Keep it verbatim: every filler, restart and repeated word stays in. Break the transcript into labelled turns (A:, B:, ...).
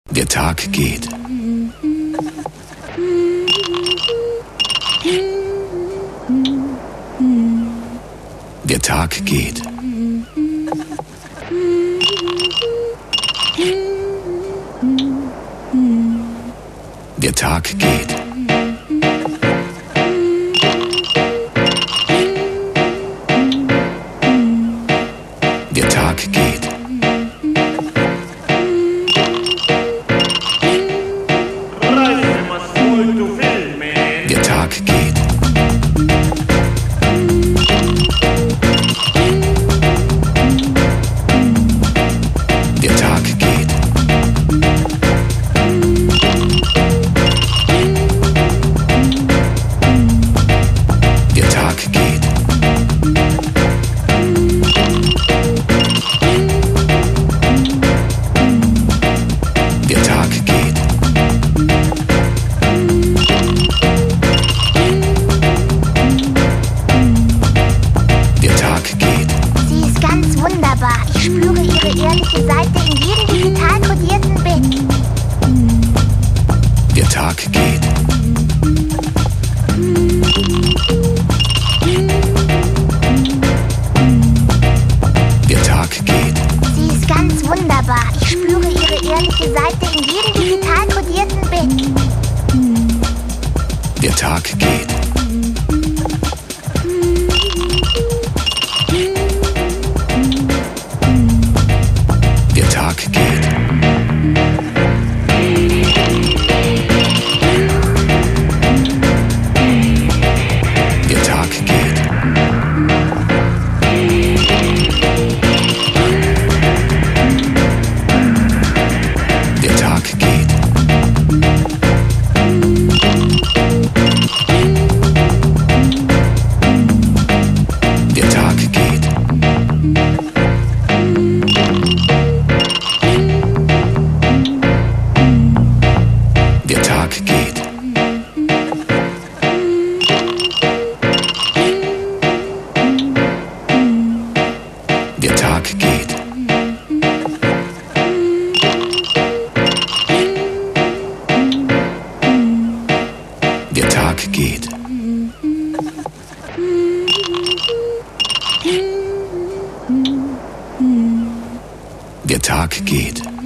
A: Der Tag geht. Der Tag geht. Der Tag geht. Der Tag geht. Der Tag geht. Der Tag geht. Der Tag geht. Der Tag geht. Der Tag geht.
B: Sie ist ganz wunderbar. Ich spüre ihre ehrliche Seite in jedem digital kodierten Bit.
A: Der Tag geht. Der Tag geht.
B: Sie ist ganz wunderbar. Ich spüre ihre ehrliche Seite in jedem digital kodierten Bit.
A: Der Tag geht. Der Tag geht. Der Tag geht. Der Tag geht. Der Tag geht. Der Tag geht. Der Tag geht. Der Tag geht. Der Tag geht.